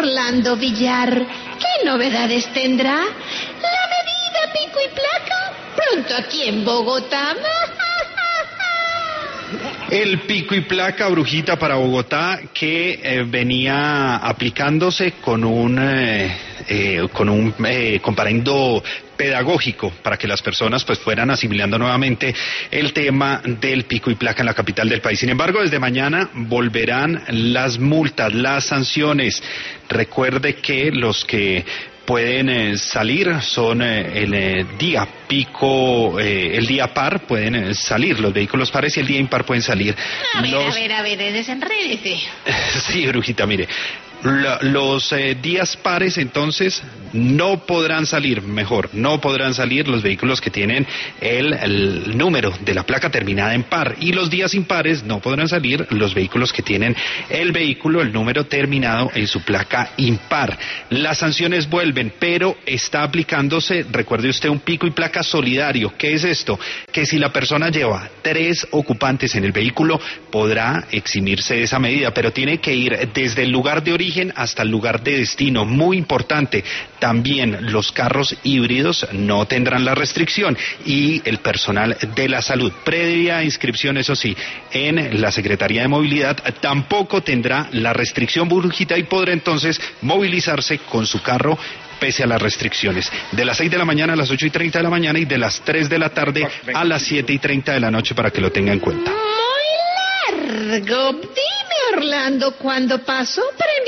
Orlando Villar, ¿qué novedades tendrá? La medida pico y placa, pronto aquí en Bogotá. El pico y placa, Brujita, para Bogotá, que venía aplicándose con un comparendo pedagógico para que las personas pues fueran asimilando nuevamente el tema del pico y placa en la capital del país. Sin embargo, desde mañana volverán las multas, las sanciones. Recuerde que los que pueden salir son el día pico, el día par pueden salir los vehículos pares y el día impar pueden salir. A ver, desenrédese. Sí, Brujita, mire. Los días pares entonces no podrán salir los vehículos que tienen el número de la placa terminada en par, y los días impares no podrán salir los vehículos que tienen el número terminado en su placa impar. Las sanciones vuelven, pero está aplicándose, recuerde usted, un pico y placa solidario. ¿Qué es esto? Que si la persona lleva 3 ocupantes en el vehículo podrá eximirse de esa medida, pero tiene que ir desde el lugar de origen hasta el lugar de destino. Muy importante, también los carros híbridos no tendrán la restricción, y el personal de la salud, previa inscripción, eso sí, en la Secretaría de Movilidad, tampoco tendrá la restricción, Brujita, y podrá entonces movilizarse con su carro pese a las restricciones. De las 6 de la mañana a las 8:30 de la mañana y de las 3 de la tarde a las 7:30 de la noche, para que lo tenga en cuenta. Muy largo. Dime, Orlando, ¿cuándo pasó?